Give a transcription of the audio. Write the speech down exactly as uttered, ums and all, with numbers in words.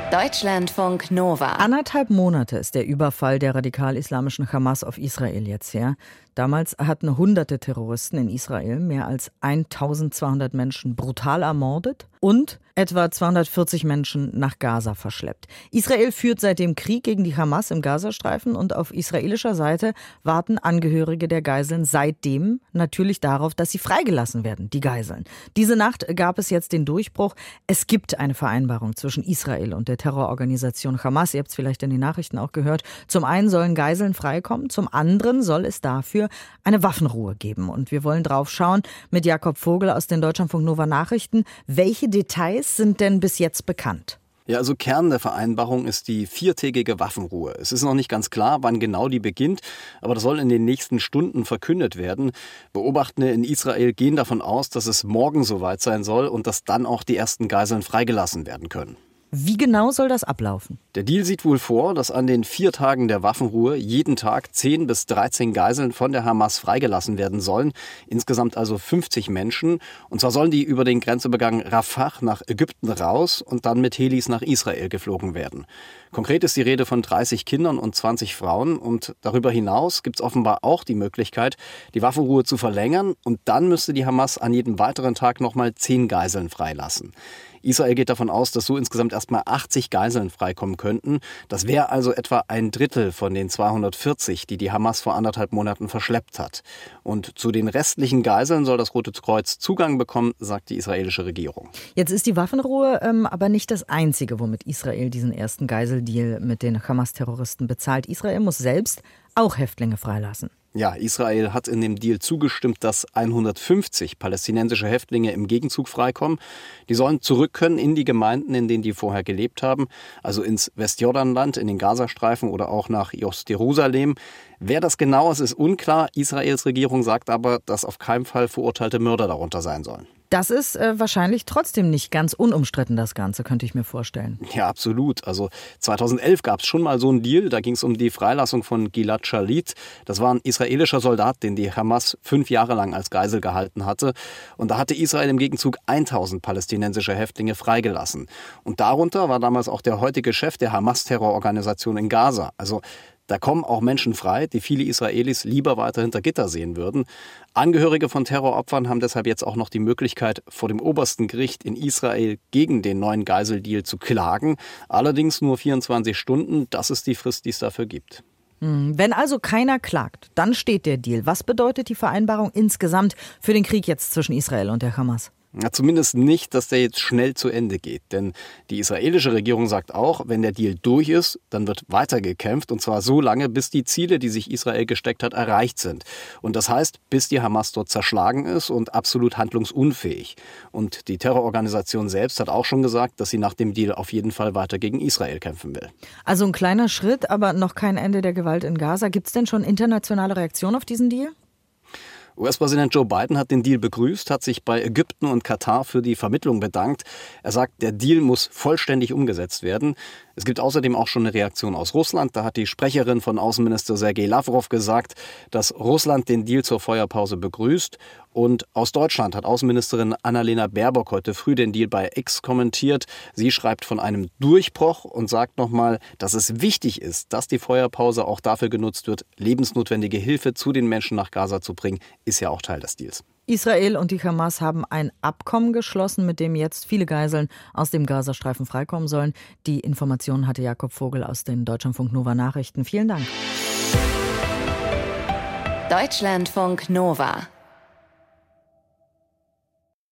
Deutschlandfunk Nova. Anderthalb Monate ist der Überfall der radikal-islamischen Hamas auf Israel jetzt her. Damals hatten hunderte Terroristen in Israel mehr als eintausendzweihundert Menschen brutal ermordet und etwa zweihundertvierzig Menschen nach Gaza verschleppt. Israel führt seitdem Krieg gegen die Hamas im Gazastreifen und auf israelischer Seite warten Angehörige der Geiseln seitdem natürlich darauf, dass sie freigelassen werden, die Geiseln. Diese Nacht gab es jetzt den Durchbruch. Es gibt eine Vereinbarung zwischen Israel und der Terrororganisation Hamas. Ihr habt es vielleicht in den Nachrichten auch gehört. Zum einen sollen Geiseln freikommen, zum anderen soll es dafür eine Waffenruhe geben. Und wir wollen drauf schauen mit Jakob Vogel aus den Deutschlandfunk Nova Nachrichten. Welche Details sind denn bis jetzt bekannt? Ja, also Kern der Vereinbarung ist die viertägige Waffenruhe. Es ist noch nicht ganz klar, wann genau die beginnt, aber das soll in den nächsten Stunden verkündet werden. Beobachtende in Israel gehen davon aus, dass es morgen soweit sein soll und dass dann auch die ersten Geiseln freigelassen werden können. Wie genau soll das ablaufen? Der Deal sieht wohl vor, dass an den vier Tagen der Waffenruhe jeden Tag zehn bis dreizehn Geiseln von der Hamas freigelassen werden sollen. Insgesamt also fünfzig Menschen. Und zwar sollen die über den Grenzübergang Rafah nach Ägypten raus und dann mit Helis nach Israel geflogen werden. Konkret ist die Rede von dreißig Kindern und zwanzig Frauen. Und darüber hinaus gibt es offenbar auch die Möglichkeit, die Waffenruhe zu verlängern. Und dann müsste die Hamas an jedem weiteren Tag nochmal zehn Geiseln freilassen. Israel geht davon aus, dass so insgesamt erstmal achtzig Geiseln freikommen könnten. Das wäre also etwa ein Drittel von den zweihundertvierzig, die die Hamas vor anderthalb Monaten verschleppt hat. Und zu den restlichen Geiseln soll das Rote Kreuz Zugang bekommen, sagt die israelische Regierung. Jetzt ist die Waffenruhe ähm, aber nicht das Einzige, womit Israel diesen ersten Geiseldeal mit den Hamas-Terroristen bezahlt. Israel muss selbst auch Häftlinge freilassen. Ja, Israel hat in dem Deal zugestimmt, dass hundertfünfzig palästinensische Häftlinge im Gegenzug freikommen. Die sollen zurück können in die Gemeinden, in denen die vorher gelebt haben, also ins Westjordanland, in den Gazastreifen oder auch nach Ost-Jerusalem. Wer das genau ist, ist unklar. Israels Regierung sagt aber, dass auf keinen Fall verurteilte Mörder darunter sein sollen. Das ist äh, wahrscheinlich trotzdem nicht ganz unumstritten, das Ganze, könnte ich mir vorstellen. Ja, absolut. Also zweitausendelf gab es schon mal so einen Deal. Da ging es um die Freilassung von Gilad Shalit. Das war ein israelischer Soldat, den die Hamas fünf Jahre lang als Geisel gehalten hatte. Und da hatte Israel im Gegenzug tausend palästinensische Häftlinge freigelassen. Und darunter war damals auch der heutige Chef der Hamas-Terrororganisation in Gaza. Also da kommen auch Menschen frei, die viele Israelis lieber weiter hinter Gitter sehen würden. Angehörige von Terroropfern haben deshalb jetzt auch noch die Möglichkeit, vor dem obersten Gericht in Israel gegen den neuen Geiseldeal zu klagen. Allerdings nur vierundzwanzig Stunden, das ist die Frist, die es dafür gibt. Wenn also keiner klagt, dann steht der Deal. Was bedeutet die Vereinbarung insgesamt für den Krieg jetzt zwischen Israel und der Hamas? Ja, zumindest nicht, dass der jetzt schnell zu Ende geht. Denn die israelische Regierung sagt auch, wenn der Deal durch ist, dann wird weiter gekämpft. Und zwar so lange, bis die Ziele, die sich Israel gesteckt hat, erreicht sind. Und das heißt, bis die Hamas dort zerschlagen ist und absolut handlungsunfähig. Und die Terrororganisation selbst hat auch schon gesagt, dass sie nach dem Deal auf jeden Fall weiter gegen Israel kämpfen will. Also ein kleiner Schritt, aber noch kein Ende der Gewalt in Gaza. Gibt es denn schon internationale Reaktionen auf diesen Deal? U S-Präsident Joe Biden hat den Deal begrüßt, hat sich bei Ägypten und Katar für die Vermittlung bedankt. Er sagt, der Deal muss vollständig umgesetzt werden. Es gibt außerdem auch schon eine Reaktion aus Russland. Da hat die Sprecherin von Außenminister Sergei Lavrov gesagt, dass Russland den Deal zur Feuerpause begrüßt. Und aus Deutschland hat Außenministerin Annalena Baerbock heute früh den Deal bei X kommentiert. Sie schreibt von einem Durchbruch und sagt nochmal, dass es wichtig ist, dass die Feuerpause auch dafür genutzt wird, lebensnotwendige Hilfe zu den Menschen nach Gaza zu bringen. Ist ja auch Teil des Deals. Israel und die Hamas haben ein Abkommen geschlossen, mit dem jetzt viele Geiseln aus dem Gazastreifen freikommen sollen. Die Informationen hatte Jakob Vogel aus den Deutschlandfunk Nova Nachrichten. Vielen Dank. Deutschlandfunk Nova.